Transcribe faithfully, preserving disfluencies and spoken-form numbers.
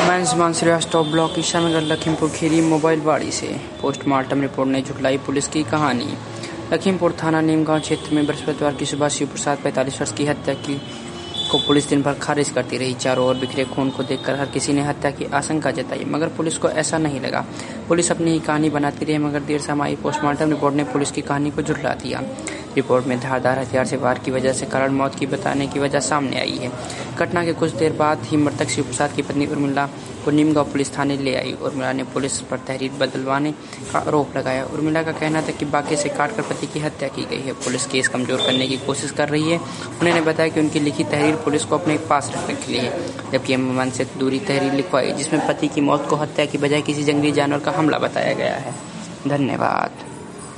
मंजमान Srivastava block Ishanagar Lakhimpur Kheri mobile बाड़ी से postmortem report ने झुठलाई पुलिस की कहानी। लखीमपुर थाना नीमगांव क्षेत्र में बृहस्पतिवार की सुबह शिव प्रसाद पैंतालीस वर्ष की हत्या की को पुलिस दिन भर खारिज करती रही। चारों ओर बिखरे खून को देखकर हर किसी ने हत्या की आशंका जताई, मगर पुलिस को ऐसा नहीं लगा। पुलिस अपनी ही कहानी बनाती रही, मगर देर शाम आई पोस्टमार्टम रिपोर्ट ने पुलिस की कहानी को झुठला दिया। रिपोर्ट में धारदार हथियार से वार की वजह से कारण मौत की बताने की वजह सामने आई है। घटना के कुछ देर बाद ही मृतक शिव प्रसाद की पत्नी उर्मिला को नीमगांव पुलिस थाने ले आई। उर्मिला ने पुलिस पर तहरीर बदलवाने का आरोप लगाया। उर्मिला का कहना था कि बाकी से काटकर पति की हत्या की गई है। पुलिस केस कमजोर करने की कोशिश कर रही है। उन्होंने बताया कि उनकी लिखी तहरीर पुलिस को अपने पास रखने के लिए, जबकि अमन से दूरी तहरीर लिखवाई जिसमें पति की मौत को हत्या की बजाय किसी जंगली जानवर का हमला बताया गया है। धन्यवाद।